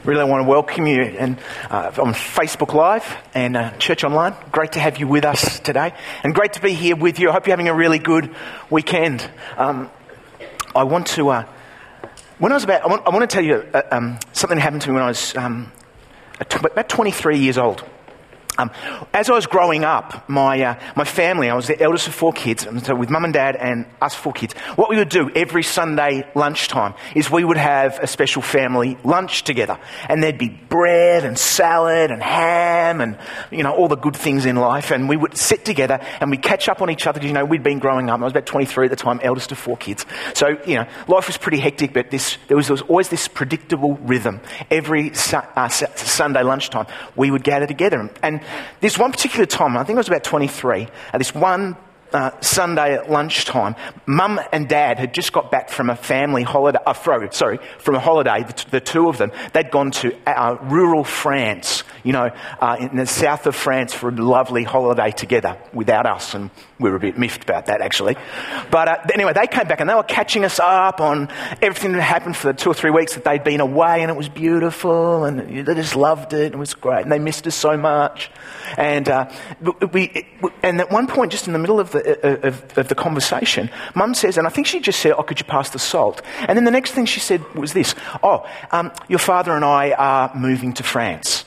Really want to welcome you and on Facebook Live and Church Online. Great to have you with us today, and great to be here with you. I hope you're having a really good weekend. I want to tell you something that happened to me when I was about 23 years old. As I was growing up, my family, I was the eldest of 4 kids, and so with mum and dad and us 4 kids, what we would do every Sunday lunchtime is we would have a special family lunch together. And there'd be bread and salad and ham and, all the good things in life. And we would sit together and we'd catch up on each other. We'd been growing up. I was about 23 at the time, eldest of 4 kids. So, life was pretty hectic, but there was always this predictable rhythm. Every Sunday lunchtime, we would gather together. And this one particular time, I think I was about 23, at this one Sunday at lunchtime, Mum and Dad had just got back from a family holiday, from a holiday, the two of them. They'd gone to rural France, in the south of France for a lovely holiday together without us, and we were a bit miffed about that, actually. But anyway, they came back and they were catching us up on everything that happened for the 2 or 3 weeks that they'd been away, and it was beautiful, and they just loved it, and it was great, and they missed us so much. And and at one point, just in the middle of the conversation, Mum says, and I think she just said, could you pass the salt? And then the next thing she said was this, your father and I are moving to France.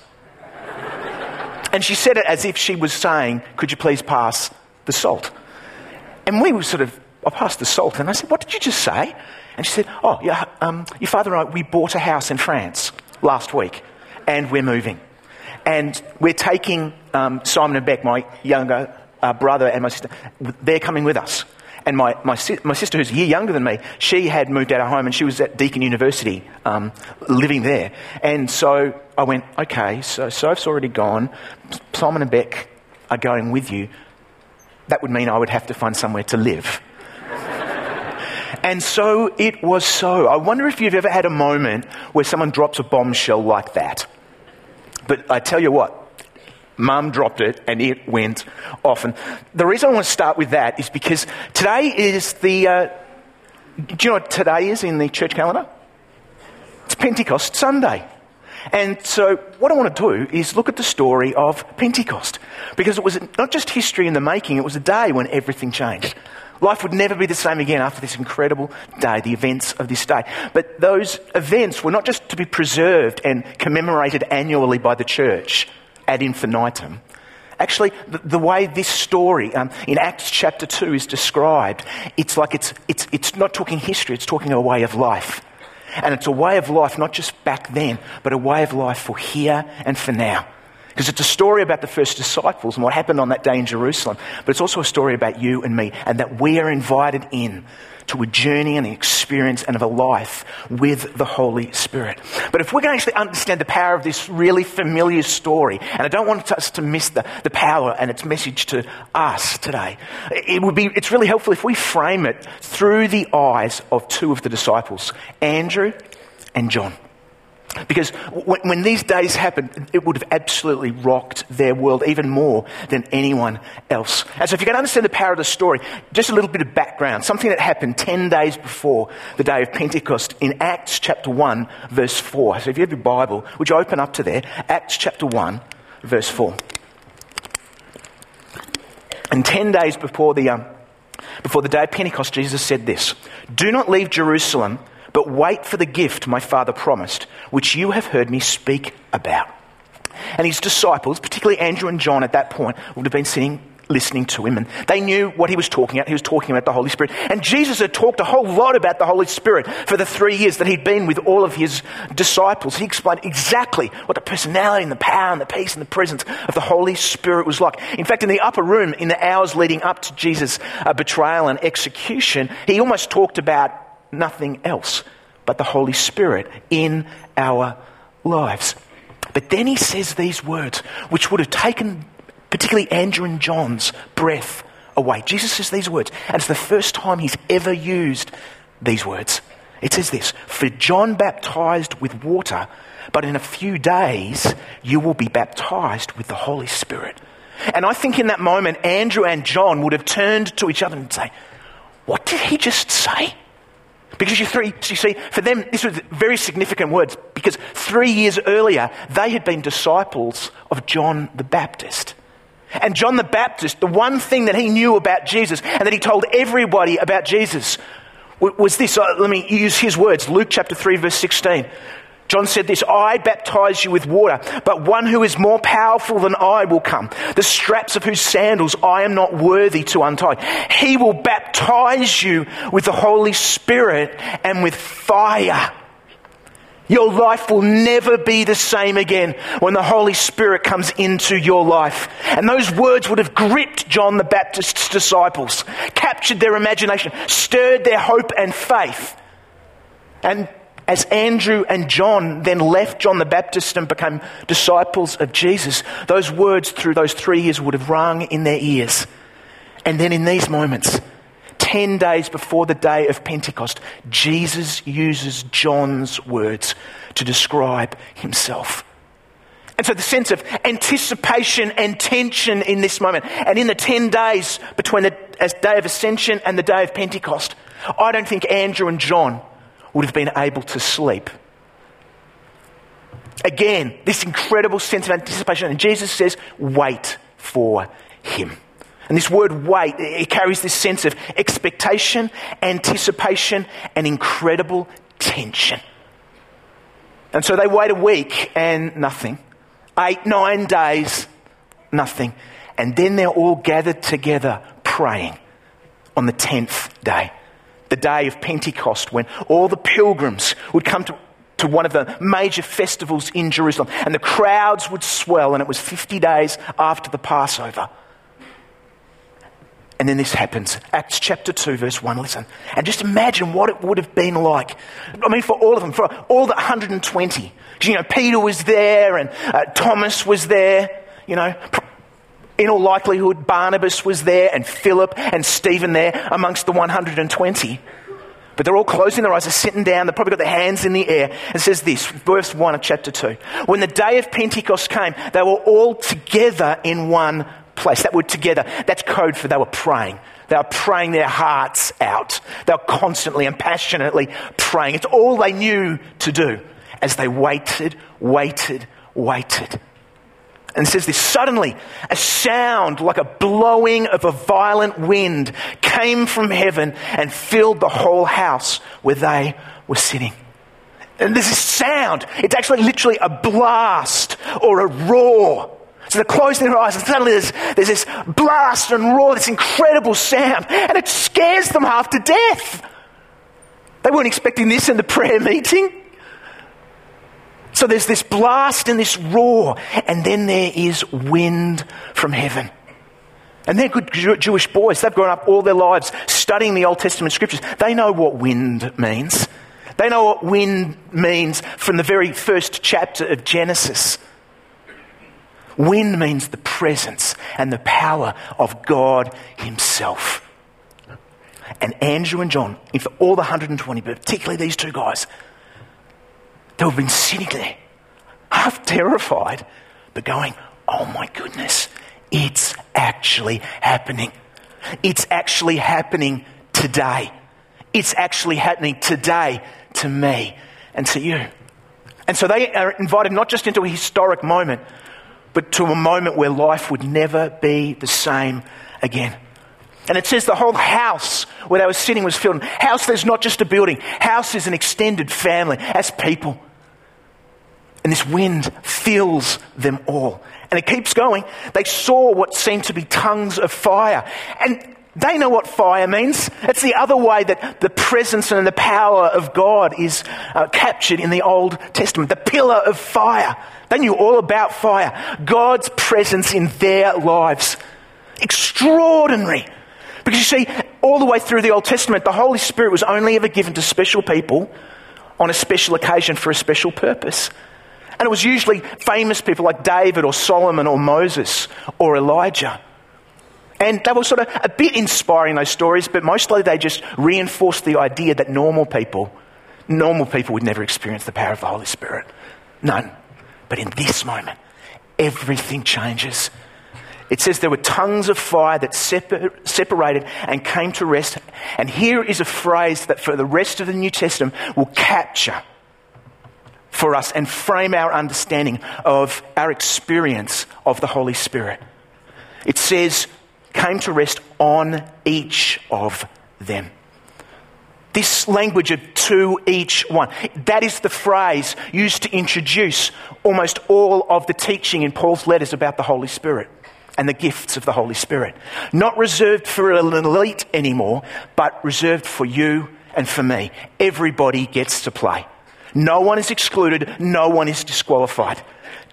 And she said it as if she was saying, could you please pass the salt? And we were I passed the salt, and I said, what did you just say? And she said, your father and I, we bought a house in France last week, and we're moving. And we're taking Simon and Beck, my younger brother and my sister, they're coming with us. And my sister, who's a year younger than me, she had moved out of home and she was at Deakin University living there. And so I went, okay, so Soph's already gone. Simon and Beck are going with you. That would mean I would have to find somewhere to live. And so it was so. I wonder if you've ever had a moment where someone drops a bombshell like that. But I tell you what, Mum dropped it and it went off. And the reason I want to start with that is because today is do you know what today is in the church calendar? It's Pentecost Sunday. And so what I want to do is look at the story of Pentecost. Because it was not just history in the making, it was a day when everything changed. Life would never be the same again after this incredible day, the events of this day. But those events were not just to be preserved and commemorated annually by the church ad infinitum. Actually, the way this story in Acts chapter 2 is described, it's like it's not talking history, it's talking a way of life. And it's a way of life not just back then, but a way of life for here and for now. Because it's a story about the first disciples and what happened on that day in Jerusalem. But it's also a story about you and me, and that we are invited in to a journey and an experience and of a life with the Holy Spirit. But if we're going to actually understand the power of this really familiar story, and I don't want us to miss the power and its message to us today, it's really helpful if we frame it through the eyes of 2 of the disciples, Andrew and John. Because when these days happened, it would have absolutely rocked their world even more than anyone else. And so if you're going to understand the power of the story, just a little bit of background, something that happened 10 days before the day of Pentecost in Acts chapter 1, verse 4. So if you have your Bible, would you open up to there? Acts chapter 1, verse 4. And 10 days before the day of Pentecost, Jesus said this, "Do not leave Jerusalem, but wait for the gift my Father promised, which you have heard me speak about." And his disciples, particularly Andrew and John at that point, would have been sitting listening to him, and they knew what he was talking about. He was talking about the Holy Spirit. And Jesus had talked a whole lot about the Holy Spirit for the 3 years that he'd been with all of his disciples. He explained exactly what the personality and the power and the peace and the presence of the Holy Spirit was like. In fact, in the upper room, in the hours leading up to Jesus' betrayal and execution, he almost talked about nothing else but the Holy Spirit in our lives. But then he says these words, which would have taken particularly Andrew and John's breath away. Jesus says these words, and it's the first time he's ever used these words. It says this, "For John baptized with water, but in a few days you will be baptized with the Holy Spirit." And I think in that moment, Andrew and John would have turned to each other and say, "What did he just say?" Because you see, for them, this was very significant words, because 3 years earlier, they had been disciples of John the Baptist. And John the Baptist, the one thing that he knew about Jesus and that he told everybody about Jesus was this. Let me use his words. Luke chapter 3, verse 16. John said this, "I baptize you with water, but one who is more powerful than I will come, the straps of whose sandals I am not worthy to untie. He will baptize you with the Holy Spirit and with fire." Your life will never be the same again when the Holy Spirit comes into your life. And those words would have gripped John the Baptist's disciples, captured their imagination, stirred their hope and faith. And as Andrew and John then left John the Baptist and became disciples of Jesus, those words through those 3 years would have rung in their ears. And then in these moments, 10 days before the day of Pentecost, Jesus uses John's words to describe himself. And so the sense of anticipation and tension in this moment, and in the 10 days between the day of Ascension and the day of Pentecost, I don't think Andrew and John would have been able to sleep. Again, this incredible sense of anticipation. And Jesus says, wait for him. And this word wait, it carries this sense of expectation, anticipation, and incredible tension. And so they wait a week and nothing. 8, 9 days, nothing. And then they're all gathered together praying on the 10th day. The day of Pentecost, when all the pilgrims would come to one of the major festivals in Jerusalem, and the crowds would swell, and it was 50 days after the Passover. And then this happens. Acts chapter 2, verse 1, listen. And just imagine what it would have been like. I mean, for all of them, for all the 120. Because, Peter was there, and Thomas was there, In all likelihood, Barnabas was there, and Philip and Stephen there amongst the 120. But they're all closing their eyes, they're sitting down, they've probably got their hands in the air. It says this, verse 1 of chapter 2. When the day of Pentecost came, they were all together in one place. That word together, that's code for they were praying. They were praying their hearts out. They were constantly and passionately praying. It's all they knew to do as they waited. And it says this, suddenly a sound like a blowing of a violent wind came from heaven and filled the whole house where they were sitting. And there's this sound. It's actually literally a blast or a roar. So they're closing their eyes and suddenly there's this blast and roar, this incredible sound. And it scares them half to death. They weren't expecting this in the prayer meeting. So there's this blast and this roar, and then there is wind from heaven. And they're good Jewish boys. They've grown up all their lives studying the Old Testament scriptures. They know what wind means. They know what wind means from the very first chapter of Genesis. Wind means the presence and the power of God himself. And Andrew and John, and for all the 120, but particularly these two guys, they've been sitting there, half terrified, but going, oh my goodness, it's actually happening. It's actually happening today. It's actually happening today to me and to you. And so they are invited not just into a historic moment, but to a moment where life would never be the same again. And it says the whole house where they were sitting was filled. House is not just a building. House is an extended family as people. And this wind fills them all. And it keeps going. They saw what seemed to be tongues of fire. And they know what fire means. It's the other way that the presence and the power of God is captured in the Old Testament. The pillar of fire. They knew all about fire. God's presence in their lives. Extraordinary. Because you see, all the way through the Old Testament, the Holy Spirit was only ever given to special people on a special occasion for a special purpose. And it was usually famous people like David or Solomon or Moses or Elijah. And they were sort of a bit inspiring, those stories, but mostly they just reinforced the idea that normal people would never experience the power of the Holy Spirit. None. But in this moment, everything changes. It says there were tongues of fire that separated and came to rest. And here is a phrase that for the rest of the New Testament will capture for us and frame our understanding of our experience of the Holy Spirit. It says, came to rest on each of them. This language of to each one, that is the phrase used to introduce almost all of the teaching in Paul's letters about the Holy Spirit and the gifts of the Holy Spirit. Not reserved for an elite anymore, but reserved for you and for me. Everybody gets to play. No one is excluded, no one is disqualified.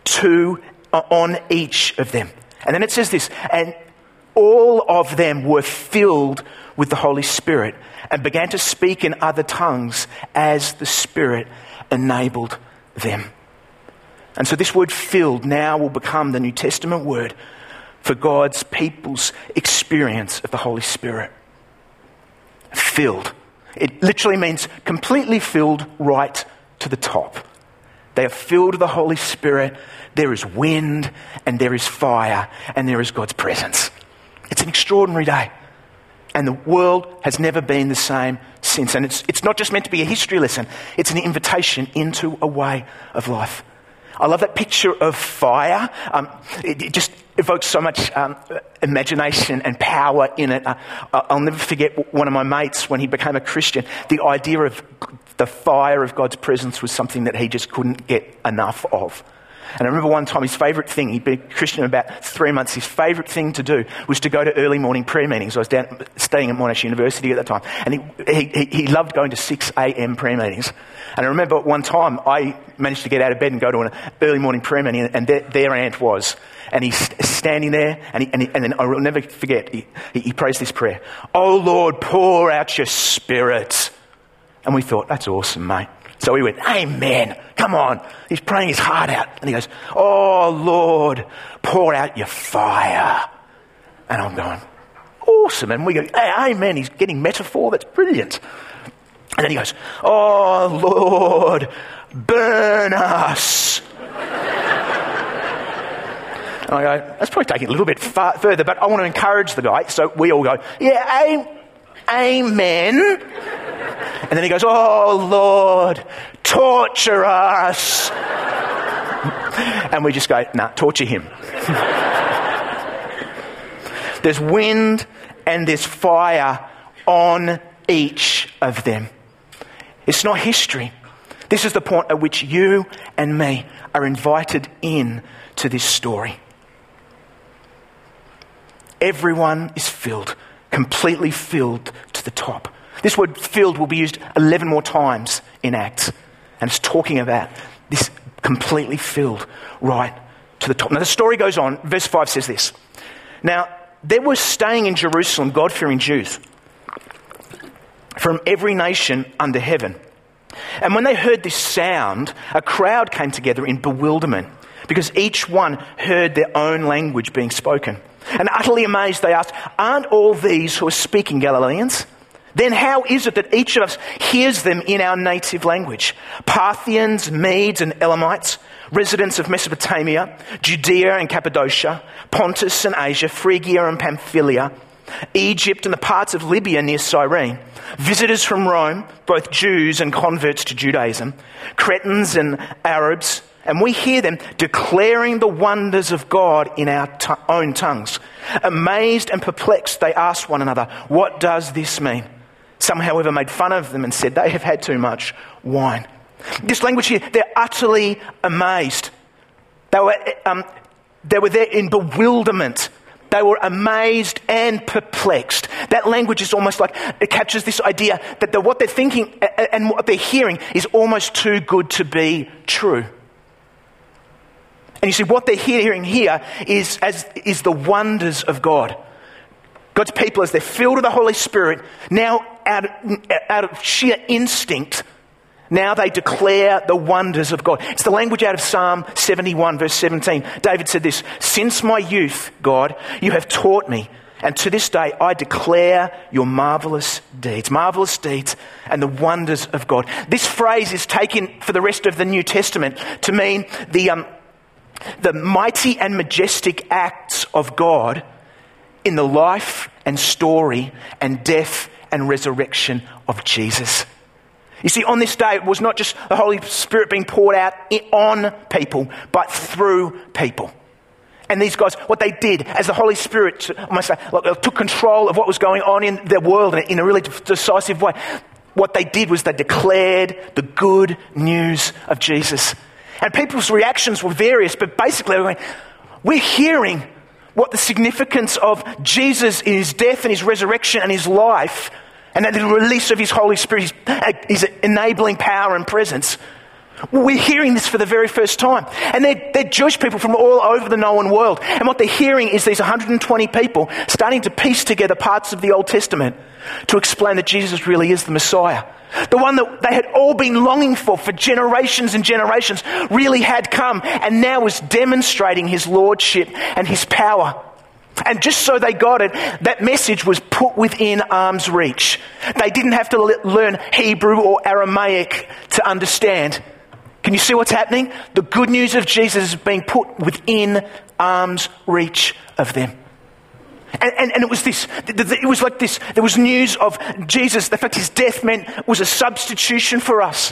On each of them. And then it says this, and all of them were filled with the Holy Spirit and began to speak in other tongues as the Spirit enabled them. And so this word filled now will become the New Testament word for God's people's experience of the Holy Spirit. Filled. It literally means completely filled right to the top. They are filled with the Holy Spirit. There is wind and there is fire and there is God's presence. It's an extraordinary day. And the world has never been the same since. And it's not just meant to be a history lesson. It's an invitation into a way of life. I love that picture of fire. It just evokes so much imagination and power in it. I'll never forget one of my mates when he became a Christian. The idea of the fire of God's presence was something that he just couldn't get enough of. And I remember one time his favourite thing, he'd been a Christian about 3 months, his favourite thing to do was to go to early morning prayer meetings. I was staying at Monash University at that time, and he loved going to 6 a.m. prayer meetings. And I remember one time I managed to get out of bed and go to an early morning prayer meeting, and there Ant was. And he's standing there, and then I will never forget, he prays this prayer, "Oh Lord, pour out your Spirit." And we thought, that's awesome, mate. So we went, amen, come on. He's praying his heart out. And he goes, "Oh Lord, pour out your fire." And I'm going, awesome. And we go, hey, amen. He's getting metaphor. That's brilliant. And then he goes, "Oh Lord, burn us." And I go, that's probably taking it a little bit further, but I want to encourage the guy. So we all go, yeah, amen. And then he goes, "Oh Lord, torture us." And we just go, nah, torture him. There's wind and there's fire on each of them. It's not history. This is the point at which you and me are invited in to this story. Everyone is filled, completely filled to the top. This word filled will be used 11 more times in Acts. And it's talking about this completely filled right to the top. Now the story goes on. Verse 5 says this. Now there were staying in Jerusalem God-fearing Jews from every nation under heaven. And when they heard this sound, a crowd came together in bewilderment because each one heard their own language being spoken. And utterly amazed they asked, "Aren't all these who are speaking Galileans? Then how is it that each of us hears them in our native language? Parthians, Medes and Elamites, residents of Mesopotamia, Judea and Cappadocia, Pontus and Asia, Phrygia and Pamphylia, Egypt and the parts of Libya near Cyrene, visitors from Rome, both Jews and converts to Judaism, Cretans and Arabs, and we hear them declaring the wonders of God in our own tongues. Amazed and perplexed, they asked one another, what does this mean? Some, however, made fun of them and said, they have had too much wine. This language here, they're utterly amazed. They were there in bewilderment. They were amazed and perplexed. That language is almost like, it captures this idea that what they're thinking and what they're hearing is almost too good to be true. And you see, what they're hearing here is the wonders of God. God's people, as they're filled with the Holy Spirit, now out of sheer instinct, now they declare the wonders of God. It's the language out of Psalm 71, verse 17. David said this, "Since my youth, God, you have taught me, and to this day I declare your marvelous deeds and the wonders of God." This phrase is taken for the rest of the New Testament to mean the mighty and majestic acts of God in the life and story and death and resurrection of Jesus. You see, on this day, it was not just the Holy Spirit being poured out on people, but through people. And these guys, what they did as the Holy Spirit took control of what was going on in their world in a really decisive way, what they did was they declared the good news of Jesus. And people's reactions were various, but basically they were going, we're hearing what the significance of Jesus in his death and his resurrection and his life, and the release of his Holy Spirit, his enabling power and presence. We're hearing this for the very first time. And they're Jewish people from all over the known world. And what they're hearing is these 120 people starting to piece together parts of the Old Testament to explain that Jesus really is the Messiah. The one that they had all been longing for generations and generations really had come and now was demonstrating his lordship and his power. And just so they got it, that message was put within arm's reach. They didn't have to learn Hebrew or Aramaic to understand. Can you see what's happening? The good news of Jesus is being put within arm's reach of them. And it was this, it was like this, there was news of Jesus. The fact his death was a substitution for us.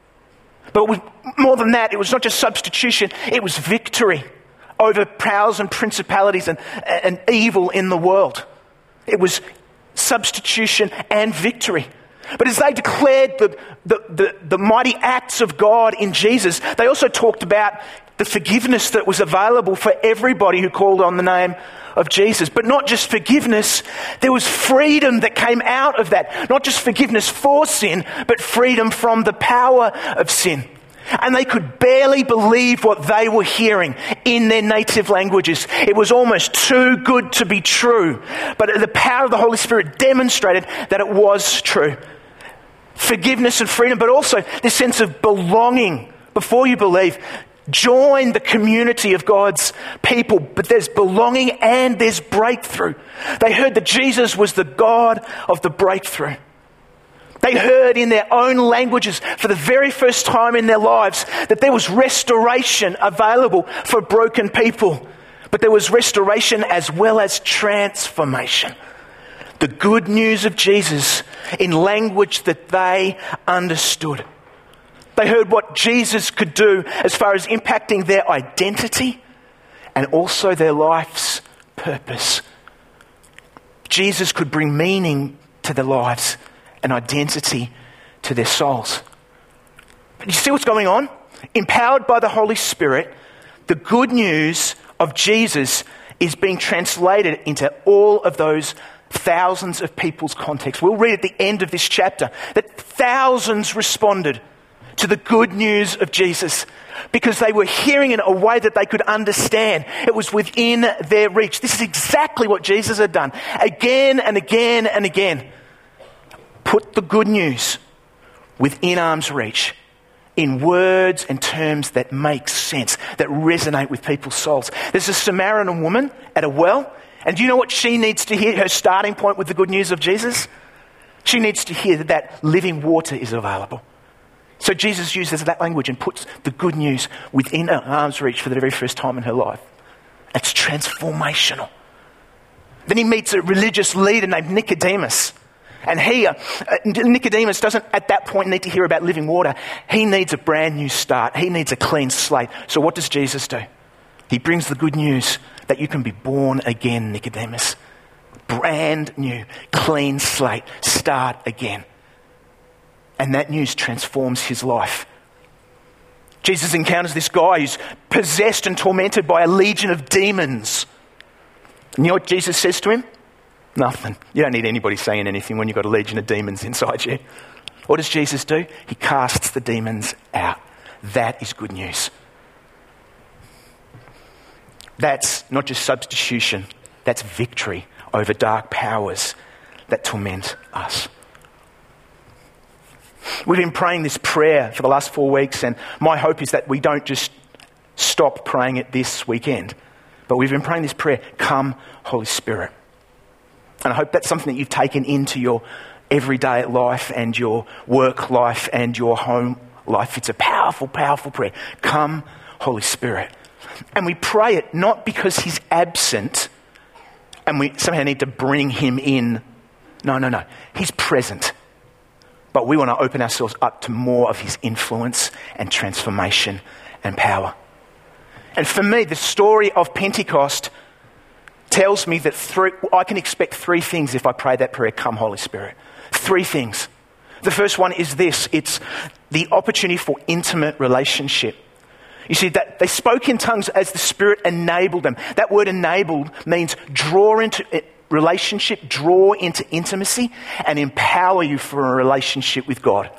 But it was more than that, it was not just substitution, it was victory over powers and principalities and evil in the world. It was substitution and victory. But as they declared the mighty acts of God in Jesus, they also talked about the forgiveness that was available for everybody who called on the name of Jesus. But not just forgiveness, there was freedom that came out of that. Not just forgiveness for sin, but freedom from the power of sin. And they could barely believe what they were hearing in their native languages. It was almost too good to be true. But the power of the Holy Spirit demonstrated that it was true. Forgiveness and freedom, but also this sense of belonging. Before you believe, join the community of God's people. But there's belonging and there's breakthrough. They heard that Jesus was the God of the breakthrough. They heard in their own languages for the very first time in their lives that there was restoration available for broken people. But there was restoration as well as transformation. The good news of Jesus in language that they understood. They heard what Jesus could do as far as impacting their identity and also their life's purpose. Jesus could bring meaning to their lives and identity to their souls. But you see what's going on? Empowered by the Holy Spirit, the good news of Jesus is being translated into all of those thousands of people's context. We'll read at the end of this chapter that thousands responded to the good news of Jesus because they were hearing in a way that they could understand. It was within their reach. This is exactly what Jesus had done again and again and again. Put the good news within arm's reach in words and terms that make sense, that resonate with people's souls. There's a Samaritan woman at a well, and do you know what she needs to hear? Her starting point with the good news of Jesus? She needs to hear that living water is available. So Jesus uses that language and puts the good news within her arm's reach for the very first time in her life. It's transformational. Then he meets a religious leader named Nicodemus. And Nicodemus doesn't at that point need to hear about living water. He needs a brand new start. He needs a clean slate. So what does Jesus do? He brings the good news that you can be born again, Nicodemus. Brand new, clean slate. Start again. And that news transforms his life. Jesus encounters this guy who's possessed and tormented by a legion of demons. And you know what Jesus says to him? Nothing. You don't need anybody saying anything when you've got a legion of demons inside you. What does Jesus do? He casts the demons out. That is good news. That's not just substitution. That's victory over dark powers that torment us. We've been praying this prayer for the last 4 weeks, and my hope is that we don't just stop praying it this weekend, but we've been praying this prayer, come Holy Spirit. And I hope that's something that you've taken into your everyday life and your work life and your home life. It's a powerful, powerful prayer. Come, Holy Spirit. And we pray it not because he's absent and we somehow need to bring him in. No. He's present. But we want to open ourselves up to more of his influence and transformation and power. And for me, the story of Pentecost tells me that I can expect three things if I pray that prayer, come Holy Spirit. Three things. The first one is this. It's the opportunity for intimate relationship. You see, that they spoke in tongues as the Spirit enabled them. That word enabled means draw into relationship, draw into intimacy, and empower you for a relationship with God.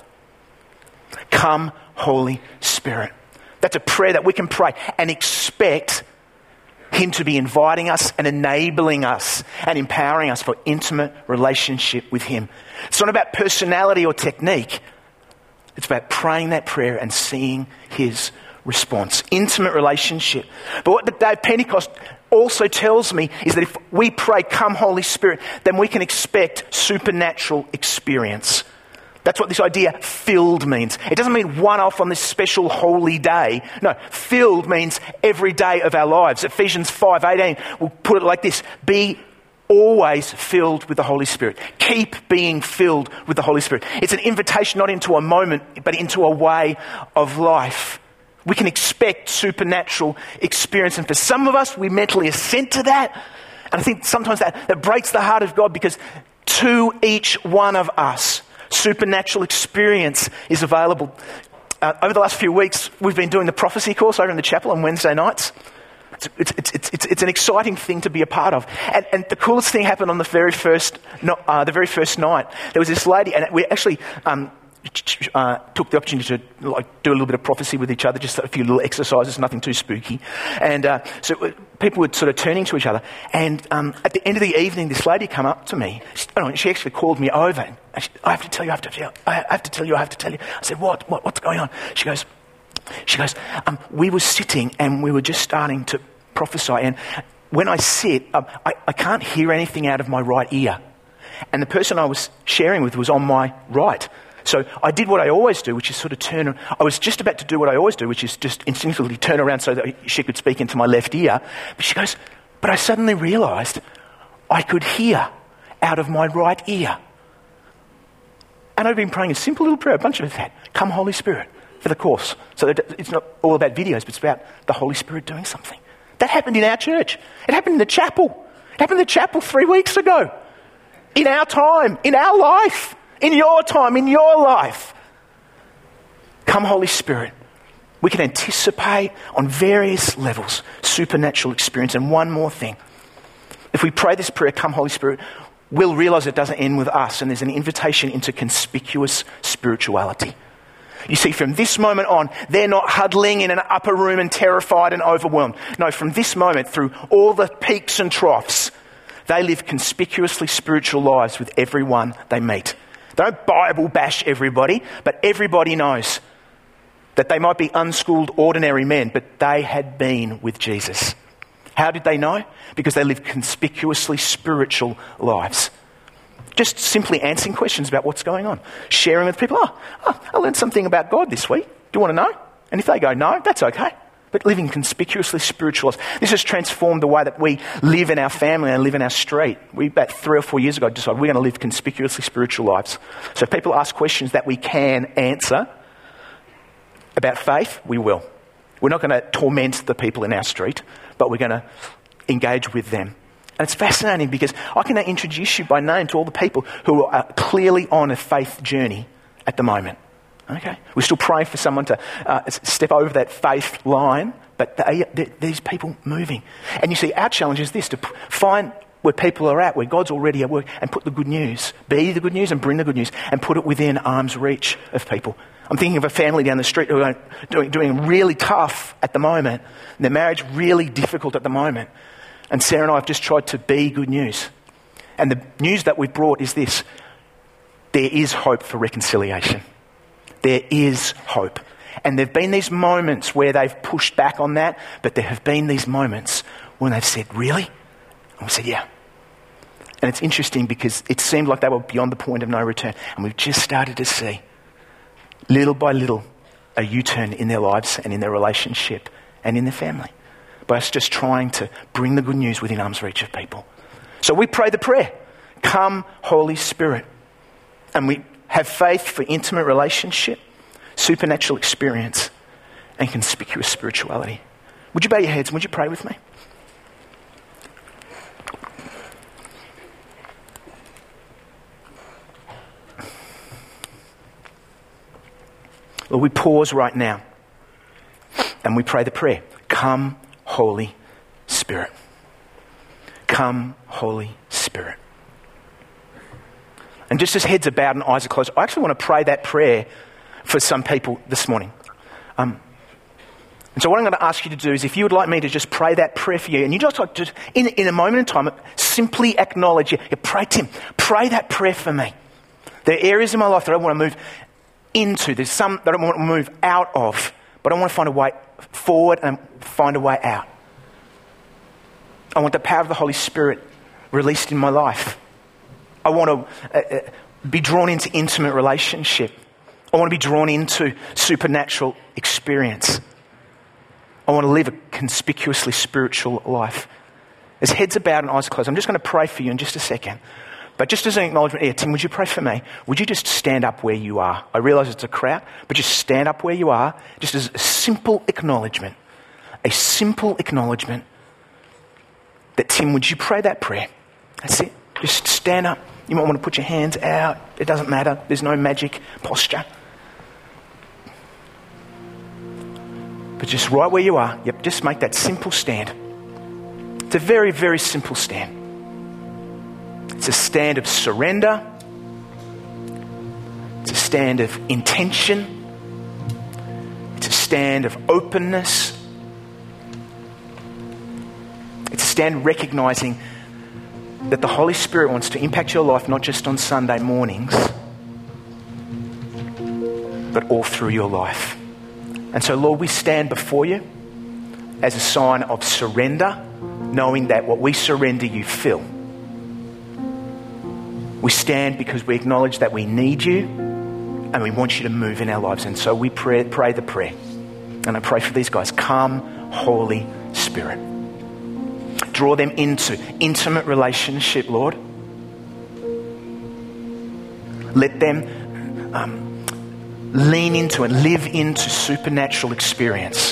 Come, Holy Spirit. That's a prayer that we can pray and expect him to be inviting us and enabling us and empowering us for intimate relationship with him. It's not about personality or technique. It's about praying that prayer and seeing his response. Intimate relationship. But what the day of Pentecost also tells me is that if we pray, come Holy Spirit, then we can expect supernatural experience. That's what this idea filled means. It doesn't mean one-off on this special holy day. No, filled means every day of our lives. Ephesians 5:18 will put it like this: be always filled with the Holy Spirit. Keep being filled with the Holy Spirit. It's an invitation not into a moment, but into a way of life. We can expect supernatural experience. And for some of us, we mentally assent to that. And I think sometimes that breaks the heart of God, because to each one of us, supernatural experience is available. Over the last few weeks, we've been doing the prophecy course over in the chapel on Wednesday nights. It's an exciting thing to be a part of. And the coolest thing happened on the very first night. There was this lady, and we actually took the opportunity to do a little bit of prophecy with each other, just a few little exercises, nothing too spooky. And so people were sort of turning to each other. And at the end of the evening, this lady came up to me. She actually called me over. And I have to tell you. I said, what's going on? She goes, we were sitting and we were just starting to prophesy. And when I sit, I can't hear anything out of my right ear. And the person I was sharing with was on my right. So I did what I always do, which is sort of turn. I was just about to do what I always do, which is just instinctively turn around so that she could speak into my left ear. But she goes, but I suddenly realised I could hear out of my right ear. And I've been praying a simple little prayer, a bunch of us had, come Holy Spirit, for the course. So that it's not all about videos, but it's about the Holy Spirit doing something. That happened in our church. It happened in the chapel. It happened in the chapel 3 weeks ago. In our time, in our life. In your time, in your life. Come Holy Spirit. We can anticipate on various levels supernatural experience. And one more thing. If we pray this prayer, come Holy Spirit, we'll realise it doesn't end with us, and there's an invitation into conspicuous spirituality. You see, from this moment on, they're not huddling in an upper room and terrified and overwhelmed. No, from this moment, through all the peaks and troughs, they live conspicuously spiritual lives with everyone they meet. They don't Bible bash everybody, but everybody knows that they might be unschooled, ordinary men, but they had been with Jesus. How did they know? Because they lived conspicuously spiritual lives. Just simply answering questions about what's going on. Sharing with people, I learned something about God this week. Do you want to know? And if they go, no, that's okay. But living conspicuously spiritual lives. This has transformed the way that we live in our family and live in our street. We, about 3 or 4 years ago, decided we're going to live conspicuously spiritual lives. So if people ask questions that we can answer about faith, we will. We're not going to torment the people in our street, but we're going to engage with them. And it's fascinating because I can now introduce you by name to all the people who are clearly on a faith journey at the moment. Okay, we're still praying for someone to step over that faith line, but these people moving. And you see, our challenge is this, to find where people are at, where God's already at work, and put the good news, be the good news and bring the good news, and put it within arm's reach of people. I'm thinking of a family down the street who are doing really tough at the moment, and their marriage really difficult at the moment. And Sarah and I have just tried to be good news. And the news that we've brought is this: there is hope for reconciliation. There is hope. And there have been these moments where they've pushed back on that, but there have been these moments when they've said, really? And we said, yeah. And it's interesting because it seemed like they were beyond the point of no return. And we've just started to see, little by little, a U-turn in their lives and in their relationship and in their family. by us just trying to bring the good news within arm's reach of people. So we pray the prayer, come Holy Spirit. And we have faith for intimate relationship, supernatural experience, and conspicuous spirituality. Would you bow your heads and would you pray with me? Lord, we pause right now and we pray the prayer, come Holy Spirit. Come Holy Spirit. And just as heads are bowed and eyes are closed, I actually want to pray that prayer for some people this morning. And so what I'm going to ask you to do is, if you would like me to just pray that prayer for you, and you just like to, in a moment in time, simply acknowledge, pray, Tim, pray that prayer for me. There are areas in my life that I want to move into. There's some that I want to move out of, but I want to find a way forward and find a way out. I want the power of the Holy Spirit released in my life. I want to be drawn into intimate relationship. I want to be drawn into supernatural experience. I want to live a conspicuously spiritual life. As heads are bowed and eyes closed, I'm just going to pray for you in just a second. But just as an acknowledgement, Tim, would you pray for me? Would you just stand up where you are? I realise it's a crowd, but just stand up where you are, just as a simple acknowledgement. A simple acknowledgement that, Tim, would you pray that prayer? That's it. Just stand up. You might want to put your hands out. It doesn't matter. There's no magic posture. But just right where you are, just make that simple stand. It's a very, very simple stand. It's a stand of surrender. It's a stand of intention. It's a stand of openness. It's a stand recognizing that the Holy Spirit wants to impact your life not just on Sunday mornings, but all through your life. And so, Lord, we stand before you as a sign of surrender, knowing that what we surrender, you fill. We stand because we acknowledge that we need you and we want you to move in our lives. And so we pray the prayer. And I pray for these guys. Come, Holy Spirit. Draw them into intimate relationship, Lord. Let them lean into and live into supernatural experience.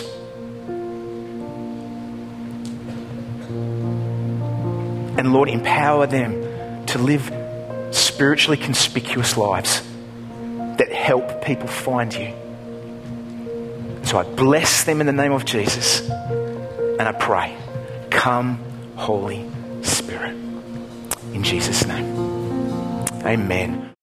And Lord, empower them to live spiritually conspicuous lives that help people find you. So I bless them in the name of Jesus, and I pray, come Holy Spirit. In Jesus' name, amen.